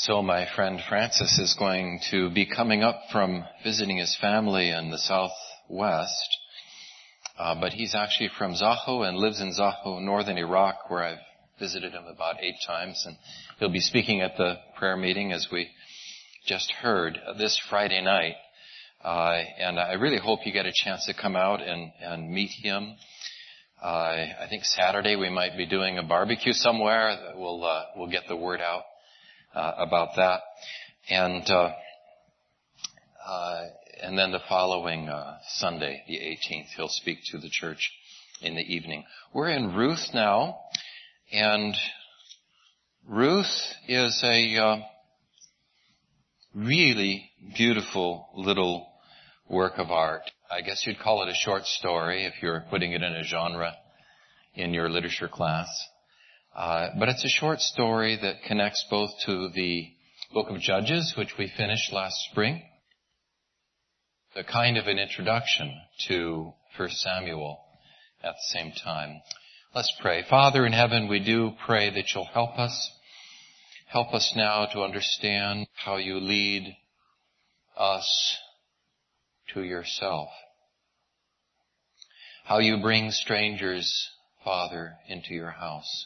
So my friend Francis is going to be coming up from visiting his family in the southwest. But he's actually from Zaho and lives in Zaho, northern Iraq, where I've visited him about 8 times. And he'll be speaking at the prayer meeting, as we just heard, this Friday night. And I really hope you get a chance to come out and meet him. I think Saturday we might be doing a barbecue somewhere. We'll get the word out about that. And then the following Sunday, the 18th, he'll speak to the church in the evening. We're in Ruth now, and Ruth is a really beautiful little work of art. I guess you'd call it a short story if you're putting it in a genre in your literature class. But it's a short story that connects both to the book of Judges, which we finished last spring, a kind of an introduction to 1 Samuel at the same time. Let's pray. Father in heaven, we do pray that you'll help us. Help us now to understand how you lead us to yourself. How you bring strangers, Father, into your house.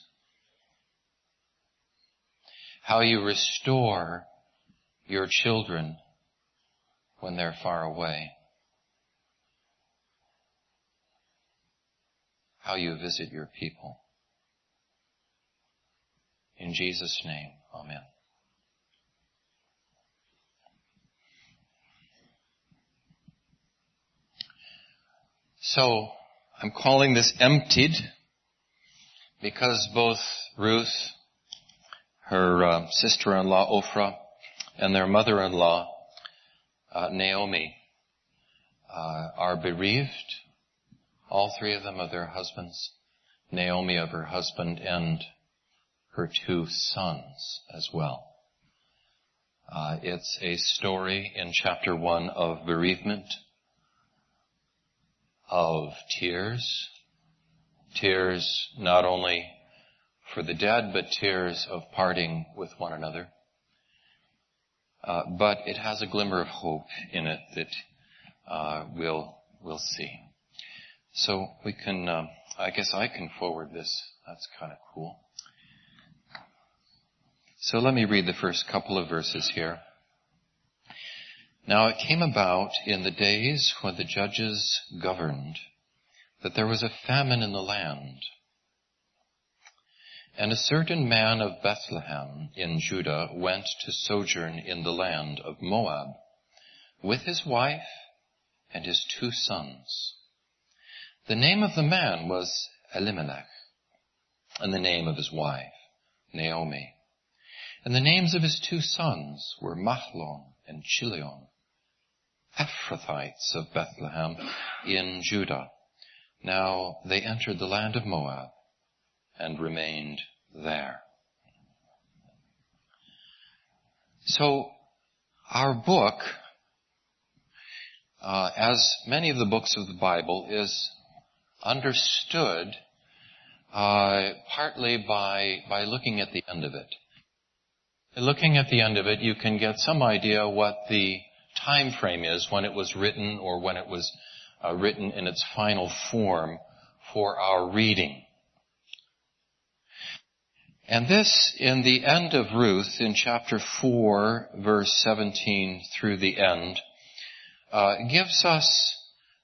How you restore your children when they're far away. How you visit your people. In Jesus' name, amen. So, I'm calling this Emptied because both Ruth, her sister-in-law Ophrah, and their mother-in-law Naomi are bereaved. All 3 of them of their husbands. Naomi of her husband and her 2 sons as well. It's a story in chapter 1 of bereavement, of tears. Tears not only for the dead, but tears of parting with one another. But it has a glimmer of hope in it that we'll see. So we can, I guess I can forward this. That's kind of cool. So let me read the first couple of verses here. Now it came about in the days when the judges governed that there was a famine in the land. And a certain man of Bethlehem in Judah went to sojourn in the land of Moab with his wife and his 2 sons. The name of the man was Elimelech, and the name of his wife, Naomi. And the names of his 2 sons were Mahlon and Chilion, Ephrathites of Bethlehem in Judah. Now they entered the land of Moab and remained there. So our book, as many of the books of the Bible, is understood partly by looking at the end of it. Looking at the end of it, you can get some idea what the time frame is when it was written or when it was written in its final form for our reading. And this, in the end of Ruth, in chapter 4, verse 17 through the end, gives us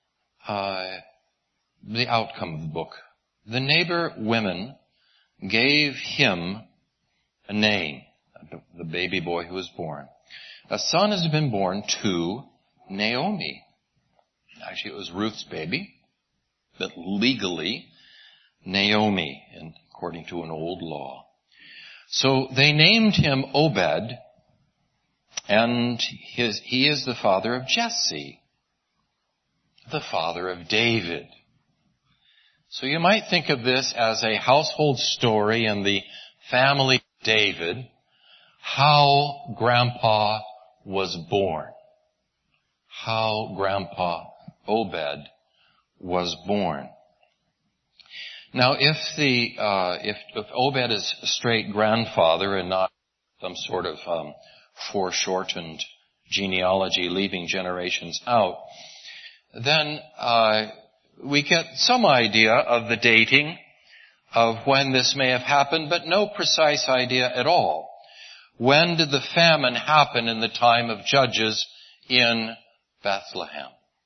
the outcome of the book. The neighbor women gave him a name, the baby boy who was born. A son has been born to Naomi. Actually, it was Ruth's baby, but legally, Naomi, according to an old law. So they named him Obed, and he is the father of Jesse, the father of David. So you might think of this as a household story in the family of David, how Grandpa was born, how Grandpa Obed was born. Now, if Obed is a straight grandfather and not some sort of foreshortened genealogy leaving generations out, then we get some idea of the dating of when this may have happened, but no precise idea at all. When did the famine happen in the time of Judges in Bethlehem?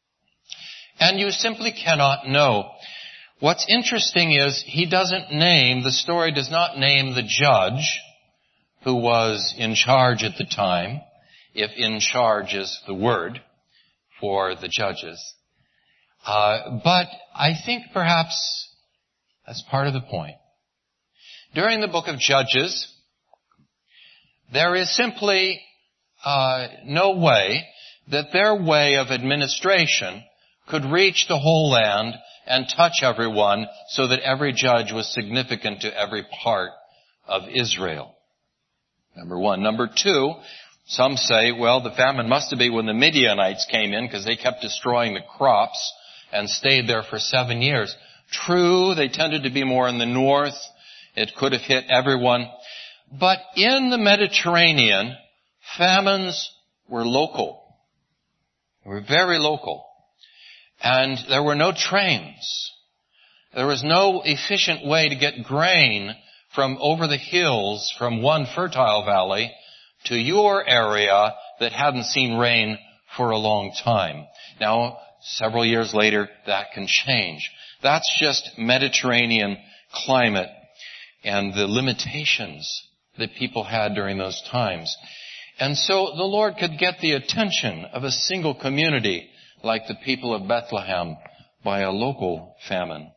And you simply cannot know. What's interesting is the story does not name the judge who was in charge at the time, if in charge is the word for the judges. But I think perhaps that's part of the point. During the book of Judges, there is simply no way that their way of administration could reach the whole land and touch everyone so that every judge was significant to every part of Israel. Number one. Number two, some say, well, the famine must have been when the Midianites came in because they kept destroying the crops and stayed there for 7 years. True, they tended to be more in the north. It could have hit everyone. But in the Mediterranean, famines were local. They were very local. And there were no trains. There was no efficient way to get grain from over the hills from one fertile valley to your area that hadn't seen rain for a long time. Now, several years later, that can change. That's just Mediterranean climate and the limitations that people had during those times. And so the Lord could get the attention of a single community like the people of Bethlehem by a local famine.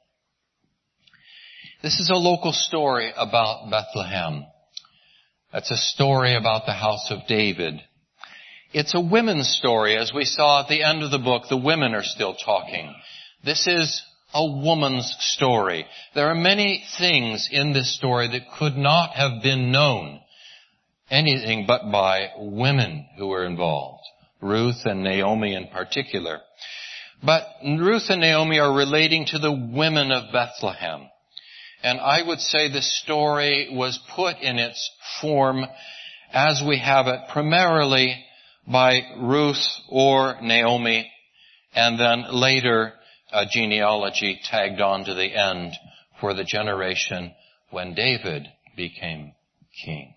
This is a local story about Bethlehem. It's a story about the house of David. It's a women's story. As we saw at the end of the book, the women are still talking. This is a woman's story. There are many things in this story that could not have been known anything but by women who were involved. Ruth and Naomi in particular. But Ruth and Naomi are relating to the women of Bethlehem. And I would say the story was put in its form as we have it primarily by Ruth or Naomi, and then later a genealogy tagged on to the end for the generation when David became king.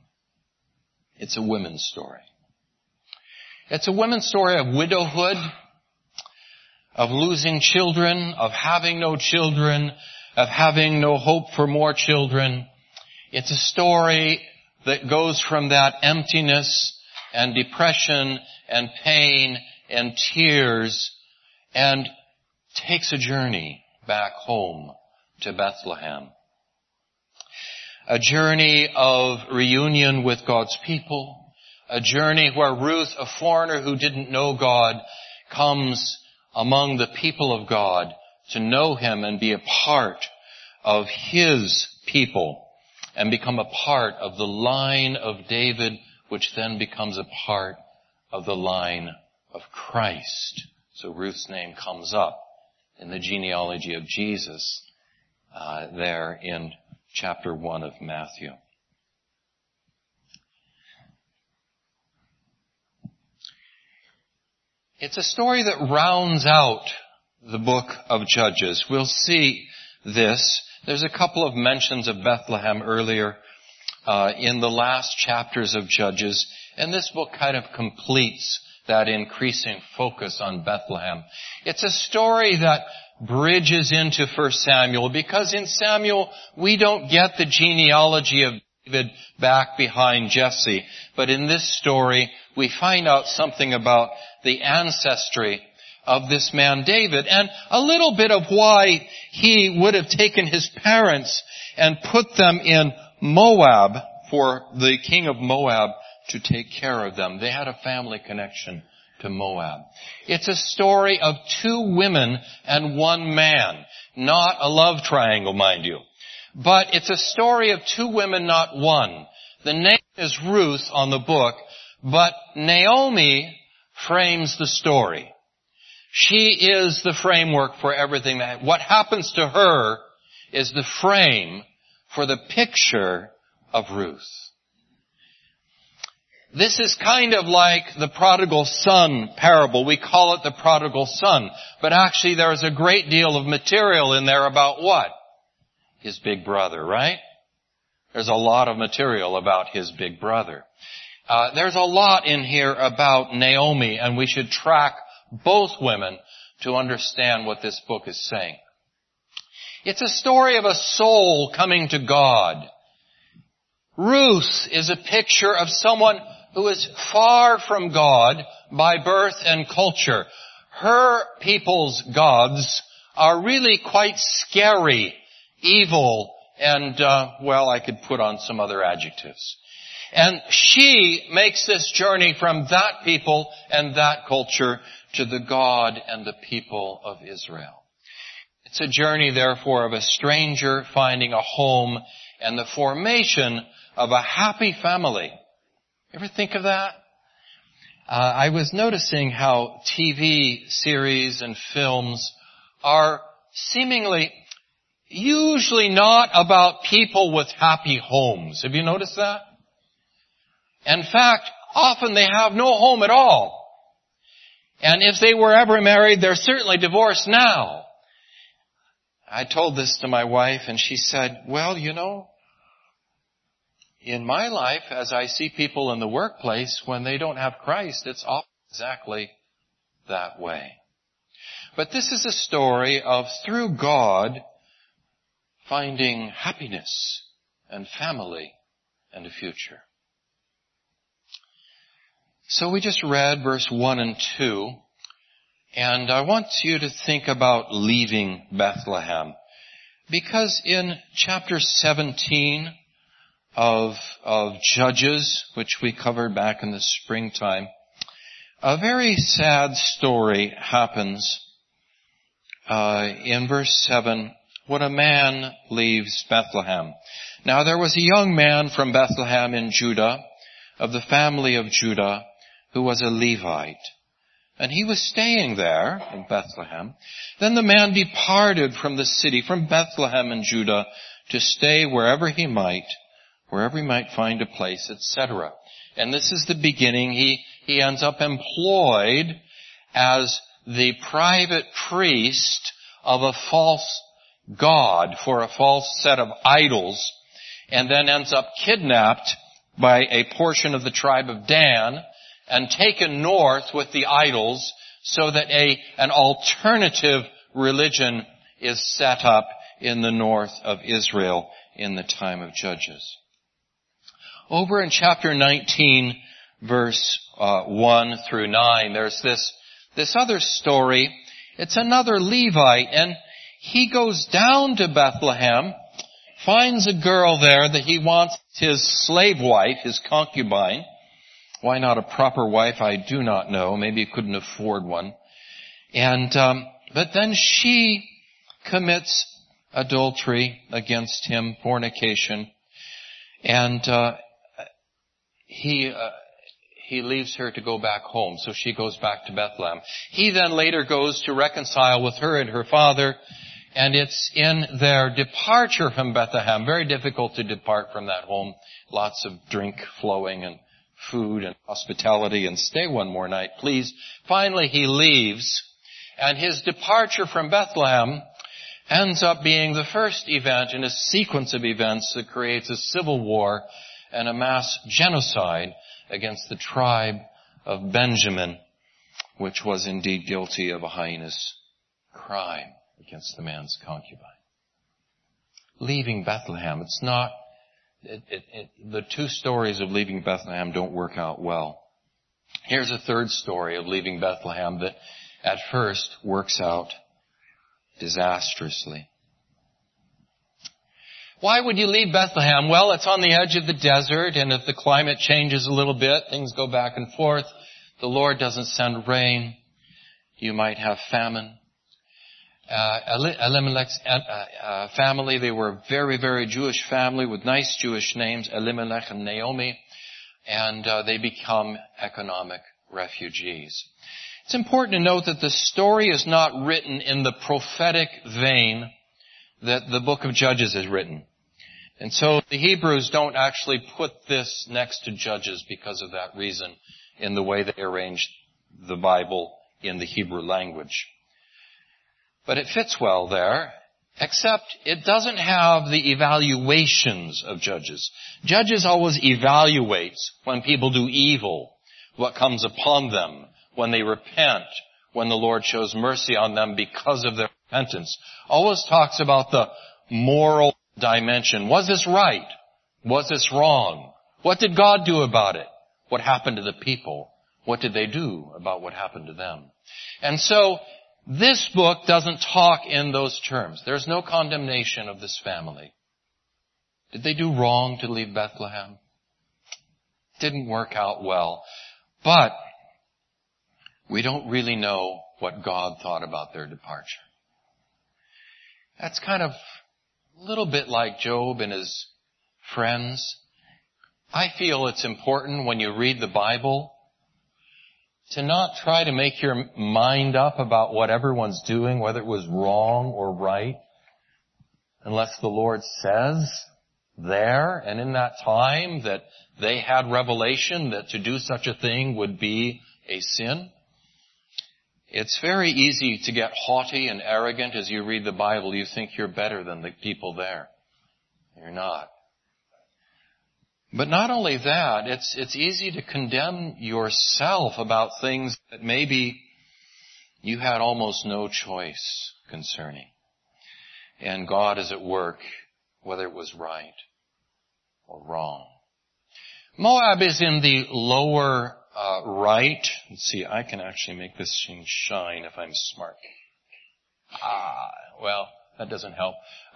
It's a women's story. It's a women's story of widowhood, of losing children, of having no children, of having no hope for more children. It's a story that goes from that emptiness and depression and pain and tears and takes a journey back home to Bethlehem. A journey of reunion with God's people. A journey where Ruth, a foreigner who didn't know God, comes among the people of God to know Him and be a part of His people and become a part of the line of David, which then becomes a part of the line of Christ. So Ruth's name comes up in the genealogy of Jesus there in chapter 1 of Matthew. It's a story that rounds out the book of Judges. We'll see this. There's a couple of mentions of Bethlehem earlier in the last chapters of Judges, and this book kind of completes that increasing focus on Bethlehem. It's a story that bridges into 1 Samuel, because in Samuel we don't get the genealogy of David back behind Jesse, but in this story we find out something about the ancestry of this man David, and a little bit of why he would have taken his parents and put them in Moab for the king of Moab to take care of them. They had a family connection to Moab. It's a story of two women and one man. Not a love triangle, mind you. But it's a story of two women, not one. The name is Ruth on the book, but Naomi frames the story. She is the framework for everything. What happens to her is the frame for the picture of Ruth. This is kind of like the prodigal son parable. We call it the prodigal son. But actually there is a great deal of material in there about what? His big brother, right? There's a lot of material about his big brother. There's a lot in here about Naomi, and we should track both women to understand what this book is saying. It's a story of a soul coming to God. Ruth is a picture of someone who is far from God by birth and culture. Her people's gods are really quite scary, evil, and, I could put on some other adjectives. And she makes this journey from that people and that culture to the God and the people of Israel. It's a journey, therefore, of a stranger finding a home and the formation of a happy family. Ever think of that? I was noticing how TV series and films are seemingly usually not about people with happy homes. Have you noticed that? In fact, often they have no home at all. And if they were ever married, they're certainly divorced now. I told this to my wife and she said, well, in my life, as I see people in the workplace, when they don't have Christ, it's often exactly that way. But this is a story of, through God, finding happiness and family and a future. So we just read verse 1 and 2, and I want you to think about leaving Bethlehem. Because in chapter 17 of Judges, which we covered back in the springtime, a very sad story happens in verse 7, when a man leaves Bethlehem. Now there was a young man from Bethlehem in Judah, of the family of Judah, who was a Levite. And he was staying there in Bethlehem. Then the man departed from the city, from Bethlehem in Judah, to stay wherever he might find a place, etc. And this is the beginning. He ends up employed as the private priest of a false god for a false set of idols, and then ends up kidnapped by a portion of the tribe of Dan and taken north with the idols so that an alternative religion is set up in the north of Israel in the time of Judges. Over in chapter 19, verse 1 through 9, there's this other story. It's another Levite, and he goes down to Bethlehem, finds a girl there that he wants his slave wife, his concubine. Why not a proper wife? I do not know. Maybe he couldn't afford one. And but then she commits adultery against him, fornication, and he leaves her to go back home. So she goes back to Bethlehem. He then later goes to reconcile with her and her father, and it's in their departure from Bethlehem, very difficult to depart from that home, lots of drink flowing and food and hospitality, and stay one more night, please. Finally, he leaves, and his departure from Bethlehem ends up being the first event in a sequence of events that creates a civil war and a mass genocide against the tribe of Benjamin, which was indeed guilty of a heinous crime against the man's concubine. Leaving Bethlehem, it's not the two stories of leaving Bethlehem don't work out well. Here's a third story of leaving Bethlehem that at first works out disastrously. Why would you leave Bethlehem? Well, it's on the edge of the desert, and if the climate changes a little bit, things go back and forth. The Lord doesn't send rain. You might have famine. Elimelech's family, they were a very, very Jewish family with nice Jewish names, Elimelech and Naomi, and they become economic refugees. It's important to note that the story is not written in the prophetic vein that the book of Judges is written. And so the Hebrews don't actually put this next to Judges because of that reason in the way they arranged the Bible in the Hebrew language. But it fits well there, except it doesn't have the evaluations of Judges. Judges always evaluates when people do evil, what comes upon them, when they repent, when the Lord shows mercy on them because of their repentance. Always talks about the moral dimension. Was this right? Was this wrong? What did God do about it? What happened to the people? What did they do about what happened to them? And so, this book doesn't talk in those terms. There's no condemnation of this family. Did they do wrong to leave Bethlehem? Didn't work out well. But we don't really know what God thought about their departure. That's kind of a little bit like Job and his friends. I feel it's important when you read the Bible to not try to make your mind up about what everyone's doing, whether it was wrong or right, unless the Lord says there and in that time that they had revelation that to do such a thing would be a sin. It's very easy to get haughty and arrogant as you read the Bible. You think you're better than the people there. You're not. But not only that, it's easy to condemn yourself about things that maybe you had almost no choice concerning. And God is at work, whether it was right or wrong. Moab is in the lower right. Let's see, I can actually make this thing shine if I'm smart. Well, that doesn't help.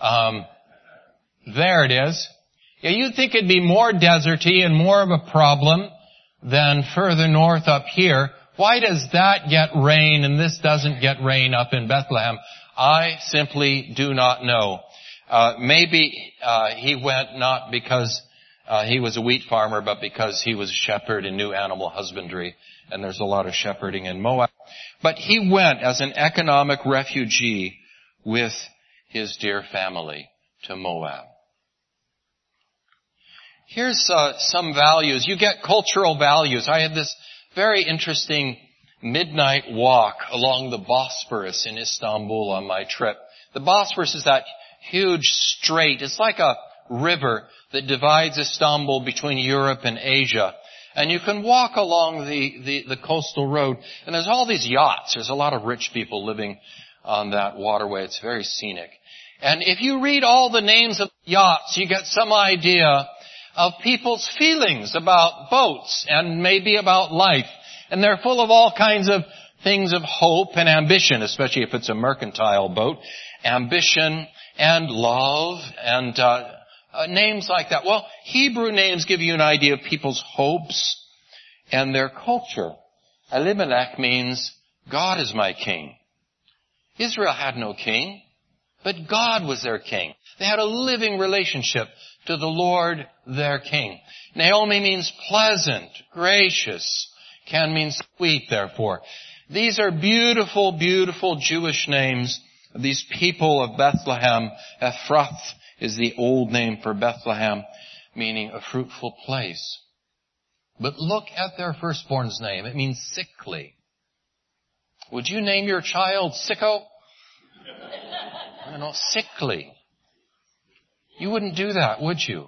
There it is. Yeah, you'd think it'd be more deserty and more of a problem than further north up here. Why does that get rain and this doesn't get rain up in Bethlehem? I simply do not know. Maybe he went not because he was a wheat farmer, but because he was a shepherd and knew animal husbandry, and there's a lot of shepherding in Moab. But he went as an economic refugee with his dear family to Moab. Here's some values. You get cultural values. I had this very interesting midnight walk along the Bosphorus in Istanbul on my trip. The Bosphorus is that huge strait. It's like a river that divides Istanbul between Europe and Asia. And you can walk along the coastal road, and there's all these yachts. There's a lot of rich people living on that waterway. It's very scenic. And if you read all the names of yachts, you get some idea of people's feelings about boats and maybe about life. And they're full of all kinds of things of hope and ambition, especially if it's a mercantile boat. Ambition and love and names like that. Well, Hebrew names give you an idea of people's hopes and their culture. Elimelech means God is my king. Israel had no king, but God was their king. They had a living relationship to the Lord, their king. Naomi means pleasant, gracious. Can mean sweet, therefore. These are beautiful, beautiful Jewish names of these people of Bethlehem. Ephrath is the old name for Bethlehem, meaning a fruitful place. But look at their firstborn's name. It means sickly. Would you name your child Sicko? Sickly. You wouldn't do that, would you?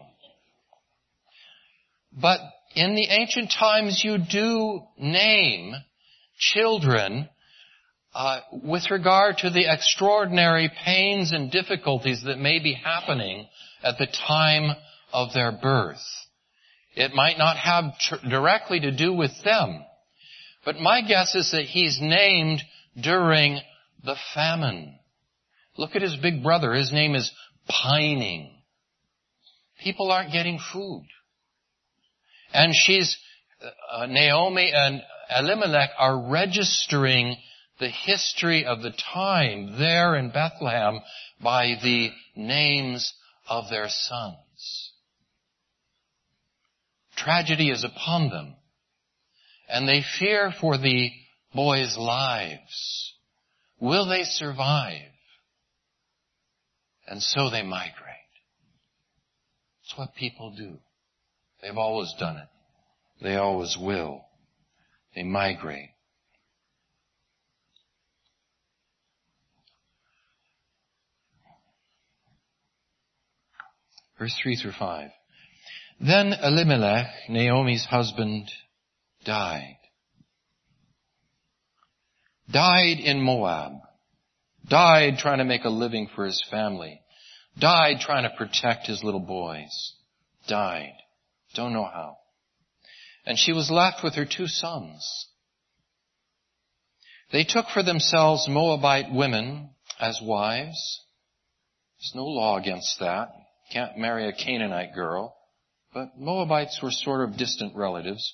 But in the ancient times, you do name children with regard to the extraordinary pains and difficulties that may be happening at the time of their birth. It might not have directly to do with them, but my guess is that he's named during the famine. Look at his big brother. His name is Pining. People aren't getting food. And Naomi and Elimelech are registering the history of the time there in Bethlehem by the names of their sons. Tragedy is upon them, and they fear for the boys' lives. Will they survive? And so they migrate. It's what people do. They've always done it. They always will. They migrate. Verse 3 through 5. Then Elimelech, Naomi's husband, died. Died in Moab. Died trying to make a living for his family. Died trying to protect his little boys. Died. Don't know how. And she was left with her 2 sons. They took for themselves Moabite women as wives. There's no law against that. Can't marry a Canaanite girl. But Moabites were sort of distant relatives.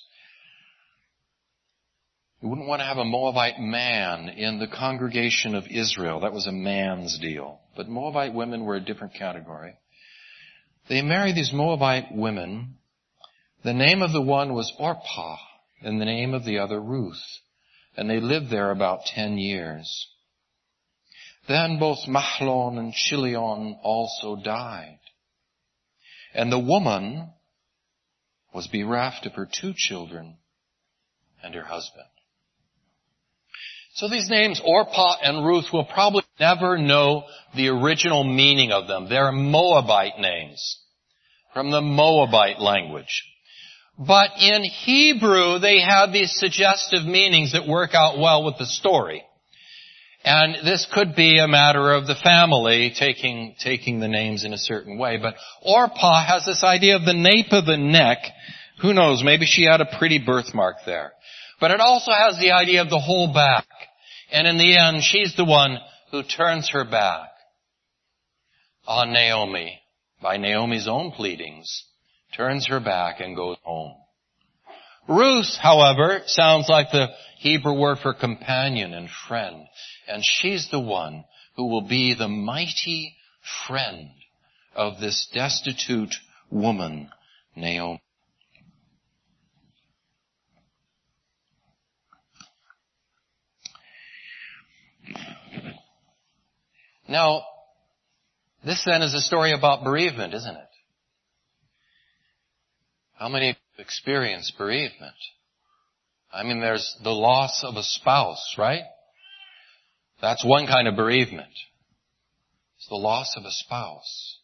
You wouldn't want to have a Moabite man in the congregation of Israel. That was a man's deal. But Moabite women were a different category. They married these Moabite women. The name of the one was Orpah, and the name of the other Ruth. And they lived there about 10 years. Then both Mahlon and Chilion also died. And the woman was bereft of her 2 children and her husband. So these names, Orpah and Ruth, will probably never know the original meaning of them. They're Moabite names from the Moabite language. But in Hebrew, they have these suggestive meanings that work out well with the story. And this could be a matter of the family taking the names in a certain way. But Orpah has this idea of the nape of the neck. Who knows, maybe she had a pretty birthmark there. But it also has the idea of the whole back. And in the end, she's the one who turns her back on Naomi by Naomi's own pleadings, turns her back and goes home. Ruth, however, sounds like the Hebrew word for companion and friend. And she's the one who will be the mighty friend of this destitute woman, Naomi. Now, this then is a story about bereavement, isn't it? How many have experienced bereavement? I mean, there's the loss of a spouse, right? That's one kind of bereavement. It's the loss of a spouse.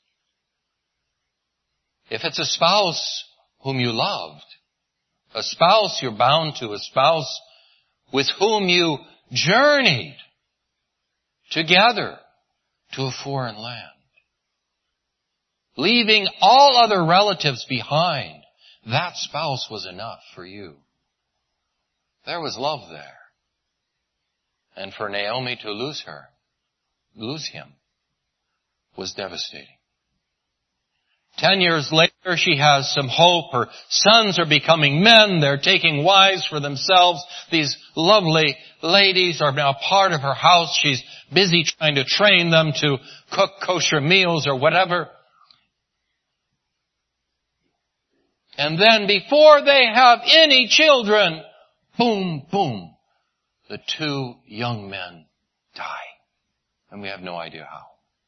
If it's a spouse whom you loved, a spouse you're bound to, a spouse with whom you journeyed together to a foreign land, leaving all other relatives behind, that spouse was enough for you. There was love there. And for Naomi to lose him, was devastating. 10 years later, she has some hope. Her sons are becoming men. They're taking wives for themselves. These lovely ladies are now part of her house. She's busy trying to train them to cook kosher meals or whatever. And then before they have any children, boom, boom, the 2 young men die. And we have no idea how.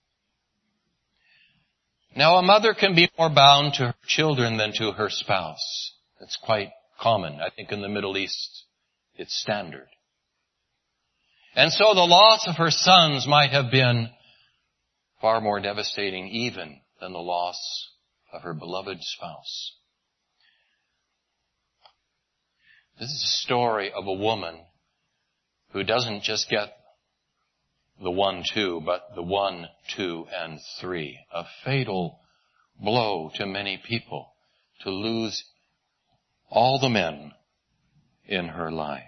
Now, a mother can be more bound to her children than to her spouse. It's quite common. I think in the Middle East, it's standard. And so the loss of her sons might have been far more devastating even than the loss of her beloved spouse. This is a story of a woman who doesn't just get the 1, 2, but the 1, 2, and 3. A fatal blow to many people to lose all the men in her life.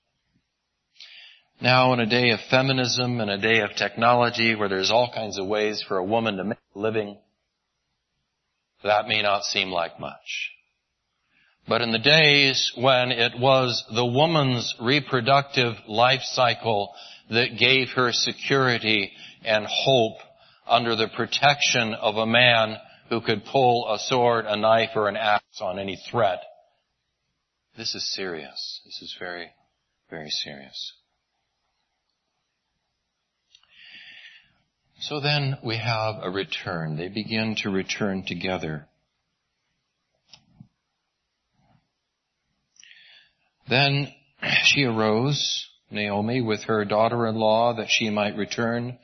Now, in a day of feminism and a day of technology where there's all kinds of ways for a woman to make a living, that may not seem like much. But in the days when it was the woman's reproductive life cycle that gave her security and hope under the protection of a man who could pull a sword, a knife, or an axe on any threat, this is serious. This is very, very serious. So then we have a return. They begin to return together Then she arose, Naomi, with her daughter-in-law, that she might return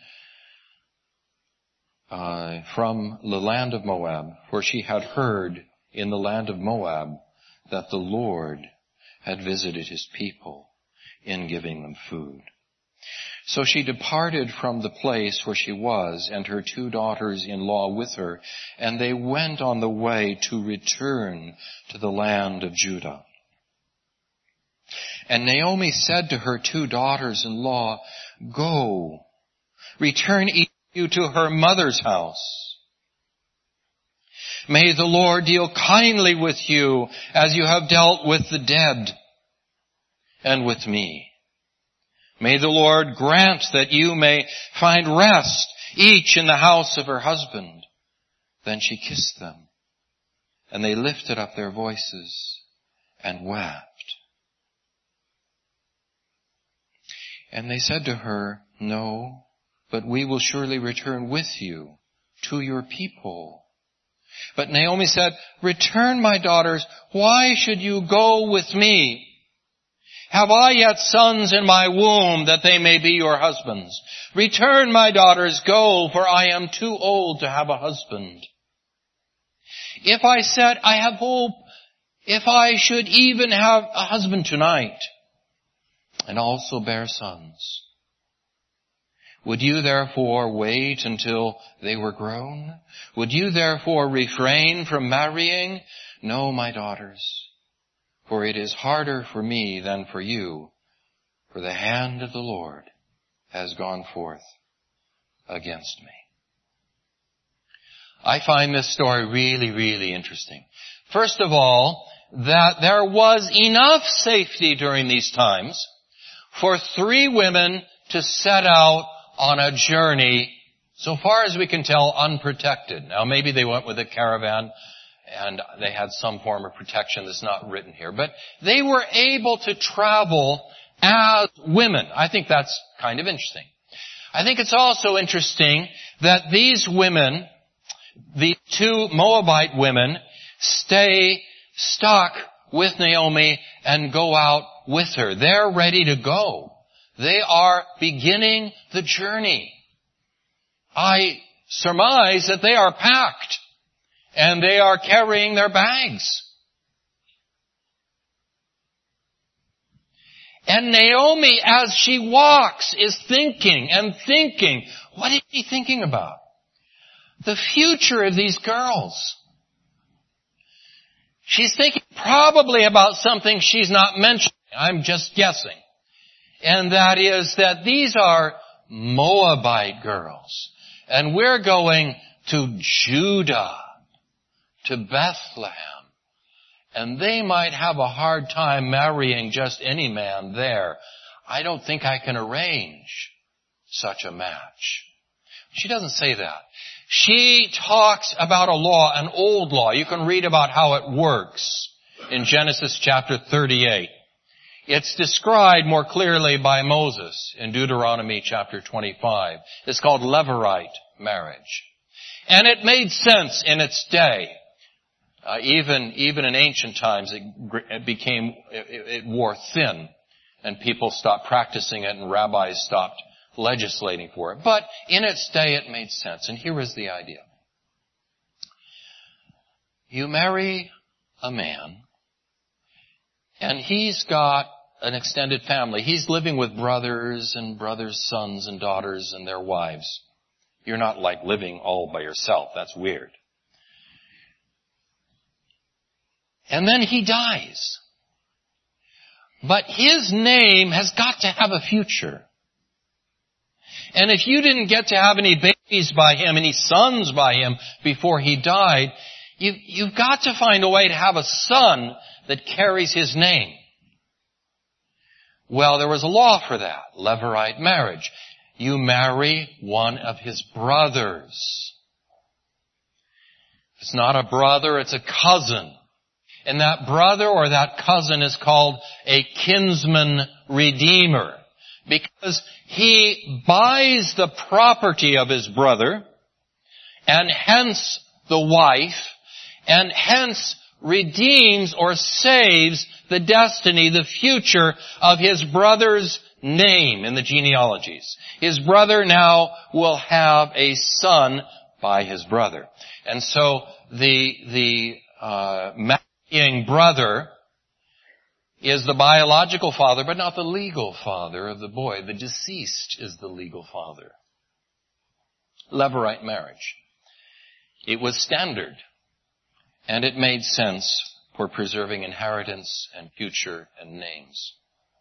from the land of Moab, for she had heard in the land of Moab that the Lord had visited his people in giving them food. So she departed from the place where she was, and her 2 daughters-in-law with her, and they went on the way to return to the land of Judah. And Naomi said to her 2 daughters-in-law, "Go, return each of you to her mother's house. May the Lord deal kindly with you as you have dealt with the dead and with me. May the Lord grant that you may find rest, each in the house of her husband." Then she kissed them, and they lifted up their voices and wept. And they said to her, "No, but we will surely return with you to your people." But Naomi said, "Return, my daughters. Why should you go with me? Have I yet sons in my womb that they may be your husbands? Return, my daughters, go, for I am too old to have a husband. If I said, I have hope, if I should even have a husband tonight, and also bear sons. Would you therefore wait until they were grown? Would you therefore refrain from marrying? No, my daughters, for it is harder for me than for you, for the hand of the Lord has gone forth against me." I find this story really, really interesting. First of all, that there was enough safety during these times for 3 women to set out on a journey, so far as we can tell, unprotected. Now, maybe they went with a caravan and they had some form of protection that's not written here, but they were able to travel as women. I think that's kind of interesting. I think it's also interesting that these women, the 2 Moabite women, stay stuck with Naomi and go out with her. They're ready to go. They are beginning the journey. I surmise that they are packed and they are carrying their bags. And Naomi, as she walks, is thinking and thinking. What is she thinking about? The future of these girls. She's thinking probably about something she's not mentioning. I'm just guessing. And that is that these are Moabite girls. And we're going to Judah, to Bethlehem. And they might have a hard time marrying just any man there. I don't think I can arrange such a match. She doesn't say that. She talks about a law, an old law. You can read about how it works in Genesis chapter 38. It's described more clearly by Moses in Deuteronomy chapter 25. It's called Levirate marriage. And it made sense in its day. Even in ancient times, it wore thin, and people stopped practicing it, and rabbis stopped legislating for it. But in its day, it made sense. And here is the idea. You marry a man, and he's got an extended family. He's living with brothers and brothers' sons and daughters and their wives. You're not like living all by yourself. That's weird. And then he dies. But his name has got to have a future. And if you didn't get to have any babies by him, any sons by him before he died, you've got to find a way to have a son that carries his name. Well, there was a law for that, Levirate marriage. You marry one of his brothers. It's not a brother, it's a cousin. And that brother or that cousin is called a kinsman redeemer, because he buys the property of his brother, and hence the wife, and hence redeems or saves the destiny, the future of his brother's name in the genealogies. His brother now will have a son by his brother. And so the marrying brother is the biological father, but not the legal father of the boy. The deceased is the legal father. Levirate marriage. It was standard, and it made sense for preserving inheritance and future and names.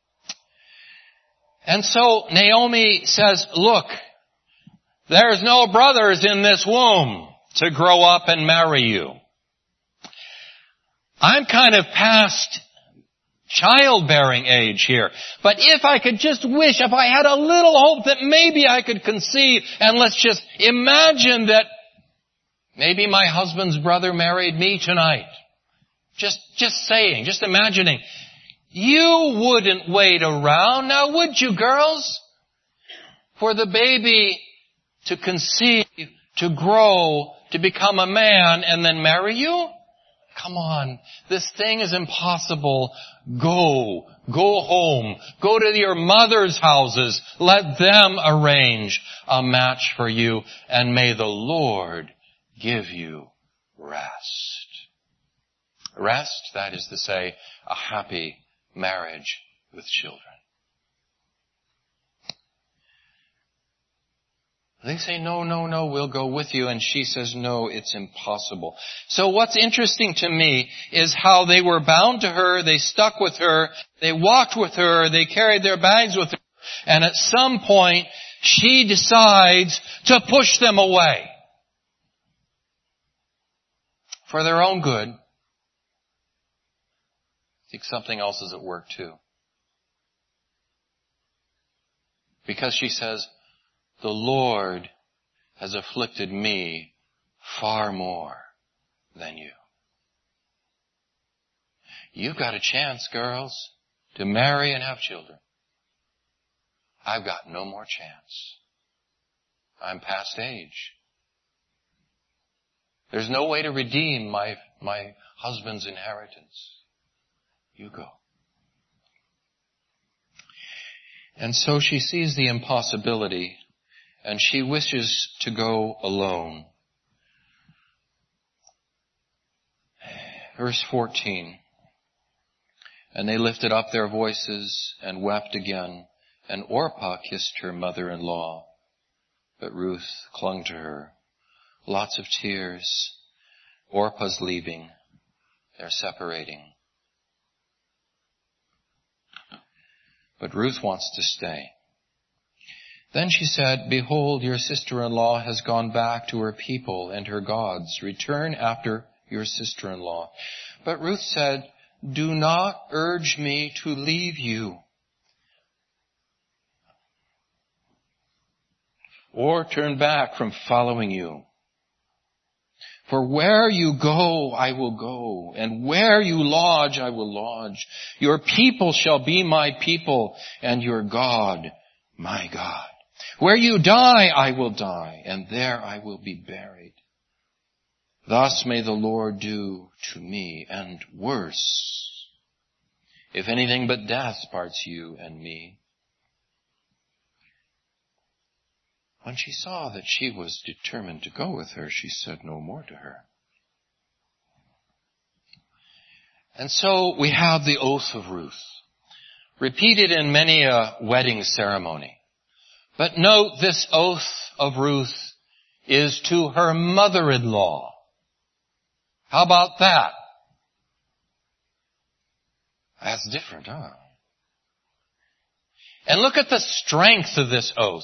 And so Naomi says, look, there's no brothers in this womb to grow up and marry you. I'm kind of past childbearing age here. But if I could just wish, if I had a little hope that maybe I could conceive, and let's just imagine that maybe my husband's brother married me tonight. Just saying, just imagining. You wouldn't wait around, now would you, girls? For the baby to conceive, to grow, to become a man, and then marry you? Come on, this thing is impossible. Go home. Go to your mother's houses. Let them arrange a match for you, and may the Lord give you rest. Rest, that is to say, a happy marriage with children. They say, no, we'll go with you. And she says, no, it's impossible. So what's interesting to me is how they were bound to her, they stuck with her, they walked with her, they carried their bags with her, and at some point, she decides to push them away. For their own good. I think something else is at work too. Because she says, the Lord has afflicted me far more than you. You've got a chance, girls, to marry and have children. I've got no more chance. I'm past age. There's no way to redeem my husband's inheritance. You go. And so she sees the impossibility, and she wishes to go alone. Verse 14. And they lifted up their voices and wept again, and Orpah kissed her mother-in-law. But Ruth clung to her. Lots of tears. Orpah's leaving. They're separating. But Ruth wants to stay. Then she said, behold, your sister-in-law has gone back to her people and her gods. Return after your sister-in-law. But Ruth said, do not urge me to leave you or turn back from following you. For where you go, I will go, and where you lodge, I will lodge. Your people shall be my people, and your God, my God. Where you die, I will die, and there I will be buried. Thus may the Lord do to me, and worse, if anything but death parts you and me. When she saw that she was determined to go with her, she said no more to her. And so we have the oath of Ruth, repeated in many a wedding ceremony. But note, this oath of Ruth is to her mother-in-law. How about that? That's different, huh? And look at the strength of this oath.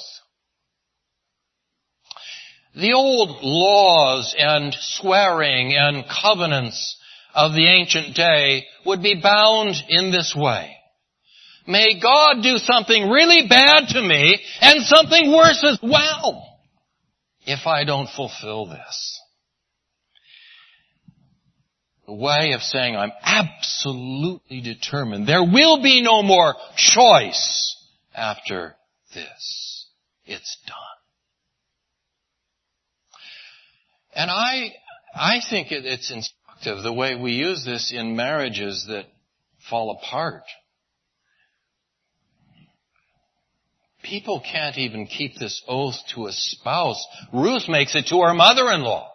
The old laws and swearing and covenants of the ancient day would be bound in this way. May God do something really bad to me and something worse as well if I don't fulfill this. A way of saying I'm absolutely determined. There will be no more choice after this. It's done. And I think it's instructive destructive the way we use this in marriages that fall apart. People can't even keep this oath to a spouse. Ruth makes it to her mother-in-law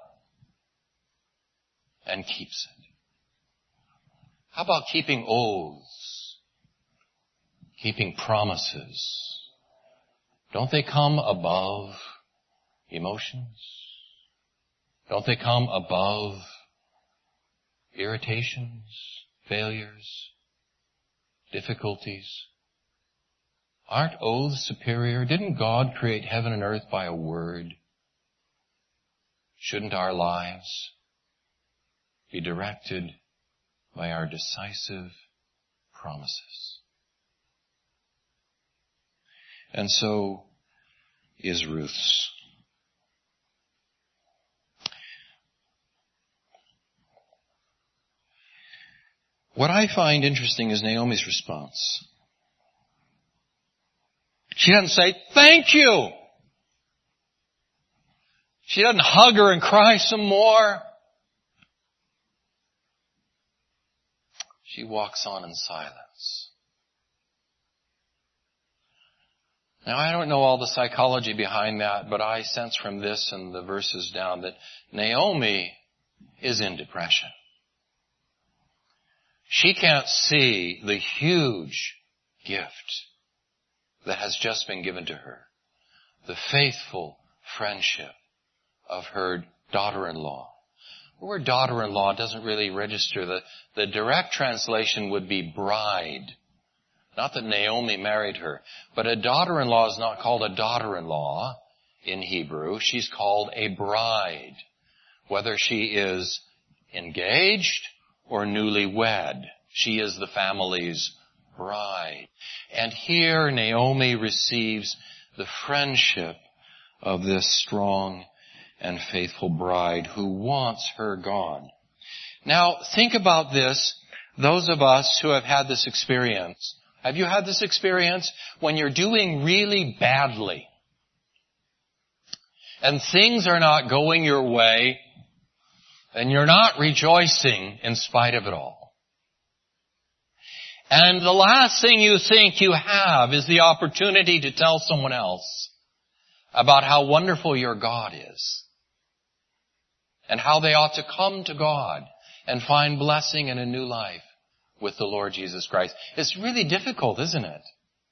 and keeps it. How about keeping oaths? Keeping promises? Don't they come above emotions? Don't they come above irritations, failures, difficulties? Aren't oaths superior? Didn't God create heaven and earth by a word? Shouldn't our lives be directed by our decisive promises? And so is Ruth's. What I find interesting is Naomi's response. She doesn't say, thank you. She doesn't hug her and cry some more. She walks on in silence. Now, I don't know all the psychology behind that, but I sense from this and the verses down that Naomi is in depression. She can't see the huge gift that has just been given to her. The faithful friendship of her daughter-in-law. The word daughter-in-law doesn't really register. The direct translation would be bride. Not that Naomi married her, but a daughter-in-law is not called a daughter-in-law in Hebrew. She's called a bride, whether she is engaged or newlywed. She is the family's bride. And here Naomi receives the friendship of this strong and faithful bride who wants her God. Now, think about this, those of us who have had this experience. Have you had this experience when you're doing really badly and things are not going your way and you're not rejoicing in spite of it all? And the last thing you think you have is the opportunity to tell someone else about how wonderful your God is and how they ought to come to God and find blessing in a new life with the Lord Jesus Christ. It's really difficult, isn't it?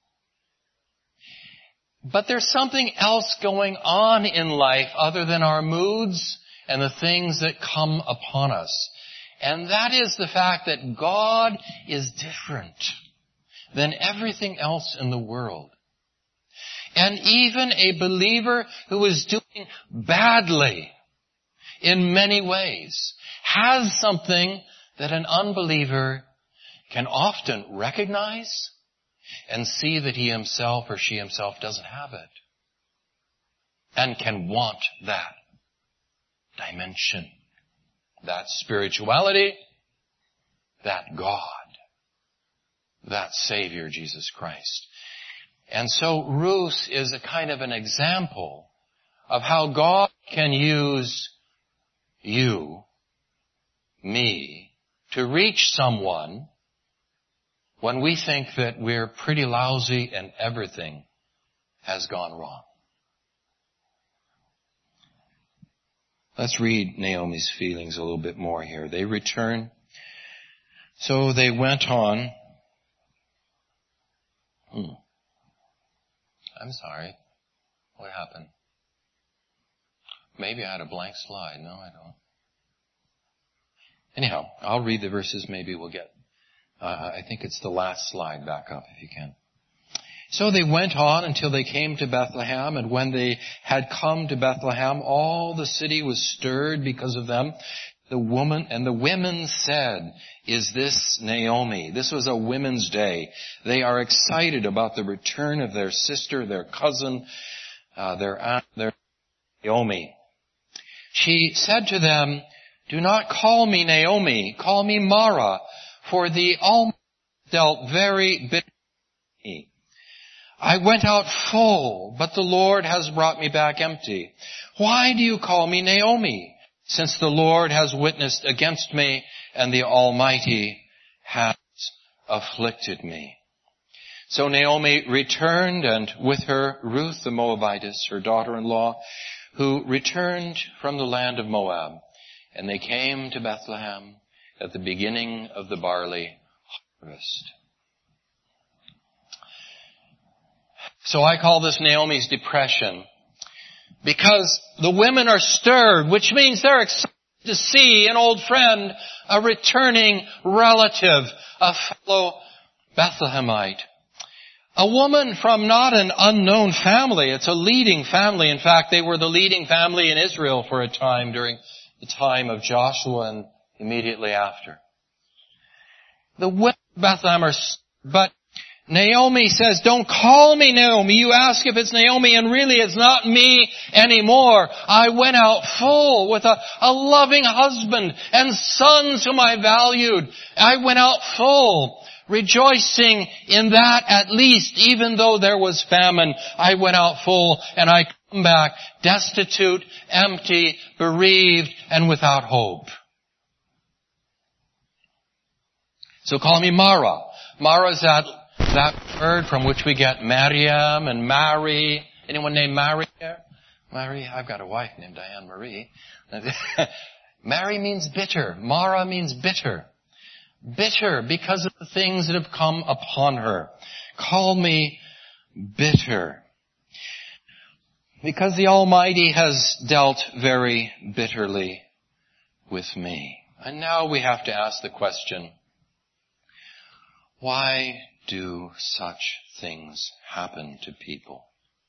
But there's something else going on in life other than our moods and the things that come upon us. And that is the fact that God is different than everything else in the world. And even a believer who is doing badly in many ways has something that an unbeliever can often recognize and see that he himself or she himself doesn't have it. And can want that dimension, that spirituality, that God, that Savior, Jesus Christ. And so Ruth is a kind of an example of how God can use you, me, to reach someone when we think that we're pretty lousy and everything has gone wrong. Let's read Naomi's feelings a little bit more here. They return. So they went on. I'm sorry. What happened? Maybe I had a blank slide. No, I don't. Anyhow, I'll read the verses. Maybe we'll get, I think it's the last slide back up if you can. So they went on until they came to Bethlehem, and when they had come to Bethlehem, all the city was stirred because of them. The women said, "Is this Naomi?" This was a women's day. They are excited about the return of their sister, their cousin, their aunt, their Naomi. She said to them, "Do not call me Naomi, call me Mara, for the Almighty dealt very bitterly with me. I went out full, but the Lord has brought me back empty. Why do you call me Naomi? since the Lord has witnessed against me and the Almighty has afflicted me. So Naomi returned, and with her Ruth the Moabitess, her daughter-in-law, who returned from the land of Moab. And they came to Bethlehem at the beginning of the barley harvest. So I call this Naomi's depression, because the women are stirred, which means they're excited to see an old friend, a returning relative, a fellow Bethlehemite. A woman from not an unknown family. It's a leading family. In fact, they were the leading family in Israel for a time during the time of Joshua and immediately after. The women of Bethlehem are, but Naomi says, don't call me Naomi. You ask if it's Naomi, and really it's not me anymore. I went out full with a loving husband and sons whom I valued. I went out full, rejoicing in that at least, even though there was famine. I went out full, and I come back destitute, empty, bereaved, and without hope. So call me Mara. Mara is that word from which we get Mariam and Mary. Anyone named Mary here? Mary? I've got a wife named Diane Marie. Mary means bitter. Mara means bitter. Bitter because of the things that have come upon her. Call me bitter. Because the Almighty has dealt very bitterly with me. And now we have to ask the question, why do such things happen to people?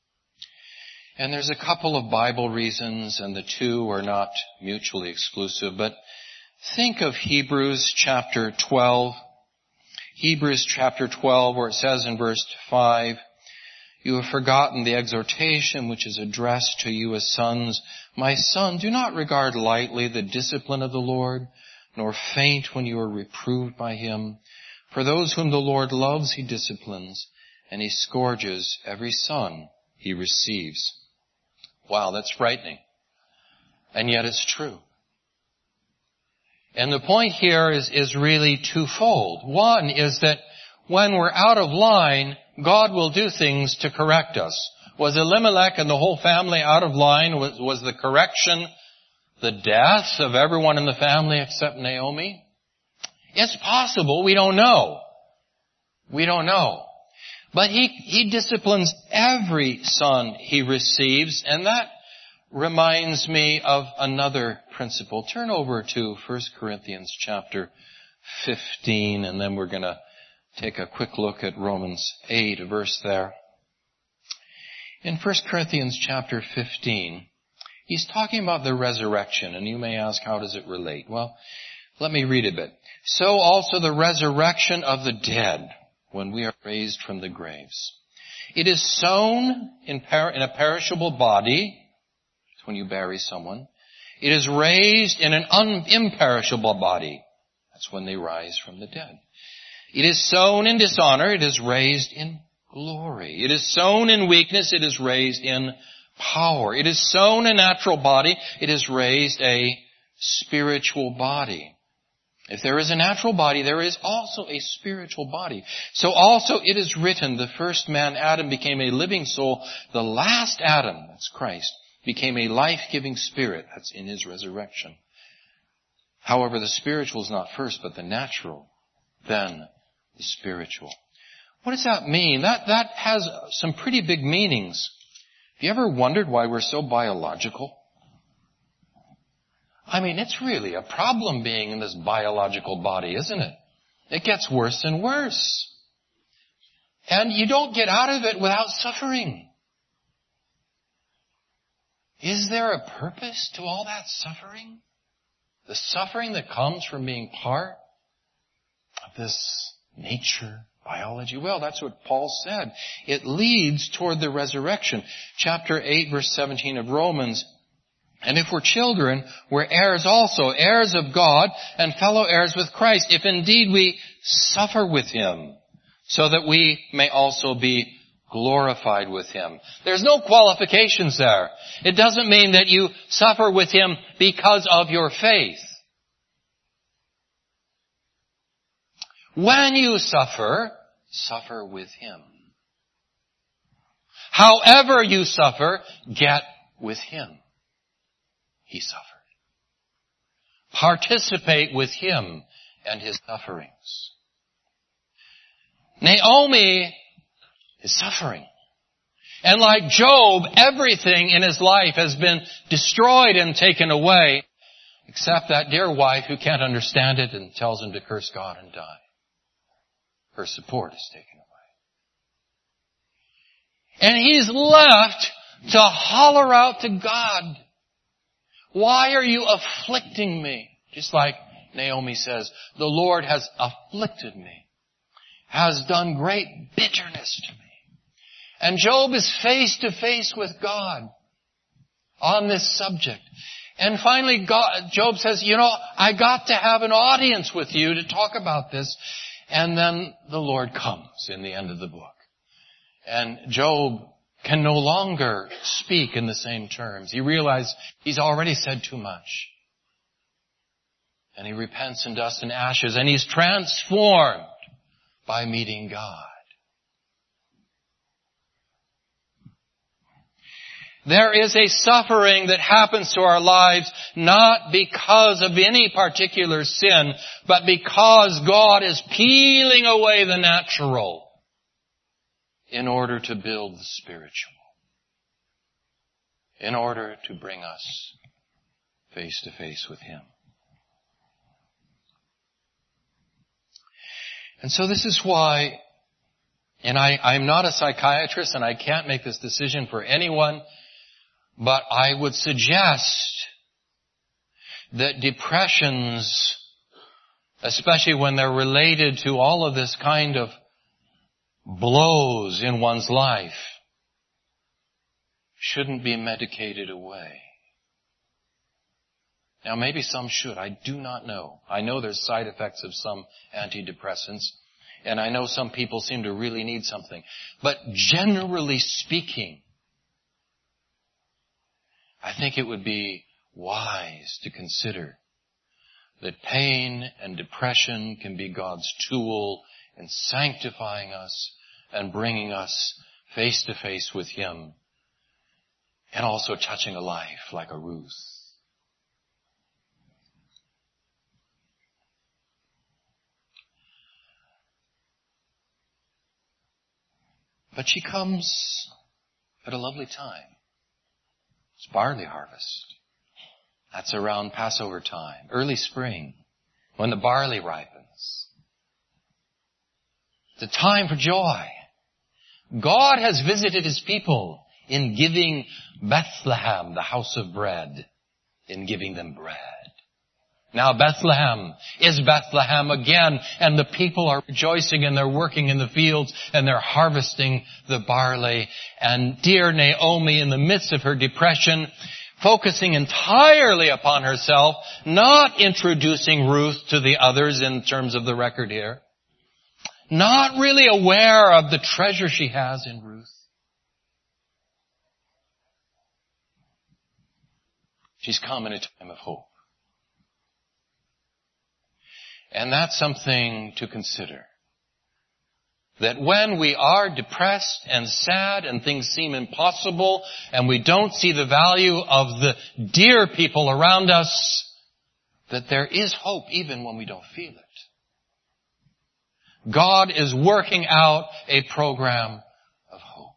And there's a couple of Bible reasons, and the two are not mutually exclusive, but think of Hebrews chapter 12. Hebrews chapter 12, where it says in verse 5, you have forgotten the exhortation which is addressed to you as sons. My son, do not regard lightly the discipline of the Lord, nor faint when you are reproved by him. For those whom the Lord loves, he disciplines, and he scourges every son he receives. Wow, that's frightening. And yet it's true. And the point here is really twofold. One is that when we're out of line, God will do things to correct us. Was Elimelech and the whole family out of line? Was the correction the death of everyone in the family except Naomi? It's possible. We don't know. We don't know. But he disciplines every son he receives, and that reminds me of another principle. Turn over to 1 Corinthians chapter 15, and then we're going to take a quick look at Romans 8, a verse there. In 1 Corinthians chapter 15, he's talking about the resurrection, and you may ask, how does it relate? Well, let me read a bit. So also the resurrection of the dead, when we are raised from the graves. It is sown in a perishable body. It's when you bury someone. It is raised in an imperishable body. That's when they rise from the dead. It is sown in dishonor. It is raised in glory. It is sown in weakness. It is raised in power. It is sown a natural body. It is raised a spiritual body. If there is a natural body, there is also a spiritual body. So also it is written, the first man, Adam, became a living soul. The last Adam, that's Christ, became a life-giving spirit. That's in his resurrection. However, the spiritual is not first, but the natural, then the spiritual. What does that mean? That has some pretty big meanings. Have you ever wondered why we're so biological? I mean, it's really a problem being in this biological body, isn't it? It gets worse and worse. And you don't get out of it without suffering. Is there a purpose to all that suffering? The suffering that comes from being part of this nature, biology? Well, that's what Paul said. It leads toward the resurrection. Chapter 8, verse 17 of Romans. And if we're children, we're heirs also, heirs of God and fellow heirs with Christ, if indeed we suffer with him, so that we may also be glorified with Him. There's no qualifications there. It doesn't mean that you suffer with Him because of your faith. When you suffer, suffer with Him. However you suffer, get with Him. He suffered. Participate with Him and His sufferings. Naomi is suffering. And like Job, everything in his life has been destroyed and taken away, except that dear wife who can't understand it and tells him to curse God and die. Her support is taken away. And he's left to holler out to God, why are you afflicting me? Just like Naomi says, the Lord has afflicted me, has done great bitterness to me. And Job is face to face with God on this subject. And finally, Job says, I got to have an audience with you to talk about this. And then the Lord comes in the end of the book. And Job can no longer speak in the same terms. He realizes he's already said too much. And he repents in dust and ashes, and he's transformed by meeting God. There is a suffering that happens to our lives not because of any particular sin, but because God is peeling away the natural in order to build the spiritual, in order to bring us face to face with Him. And so this is why, and I'm not a psychiatrist and I can't make this decision for anyone, but I would suggest that depressions, especially when they're related to all of this kind of blows in one's life, shouldn't be medicated away. Now maybe some should. I do not know. I know there's side effects of some antidepressants, and I know some people seem to really need something. But generally speaking, I think it would be wise to consider that pain and depression can be God's tool in sanctifying us and bringing us face to face with Him, and also touching a life like a Ruth. But she comes at a lovely time. It's barley harvest. That's around Passover time, early spring, when the barley ripens. It's a time for joy. God has visited His people in giving Bethlehem, the house of bread, in giving them bread. Now Bethlehem is Bethlehem again, and the people are rejoicing and they're working in the fields and they're harvesting the barley. And dear Naomi, in the midst of her depression, focusing entirely upon herself, not introducing Ruth to the others in terms of the record here, not really aware of the treasure she has in Ruth. She's come in a time of hope. And that's something to consider. That when we are depressed and sad and things seem impossible and we don't see the value of the dear people around us, that there is hope even when we don't feel it. God is working out a program of hope.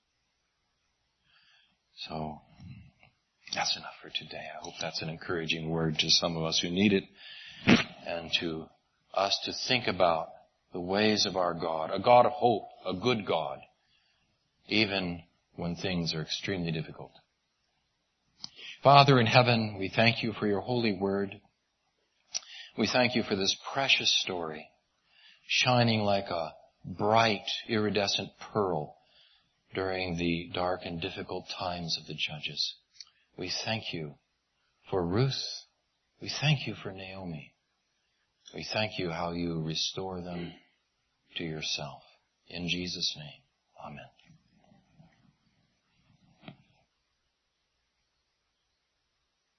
So, that's enough for today. I hope that's an encouraging word to some of us who need it, and to us to think about the ways of our God, a God of hope, a good God, even when things are extremely difficult. Father in heaven, we thank You for Your holy word. We thank You for this precious story, shining like a bright, iridescent pearl during the dark and difficult times of the judges. We thank You for Ruth. We thank You for Naomi. We thank You how You restore them to Yourself. In Jesus' name, amen.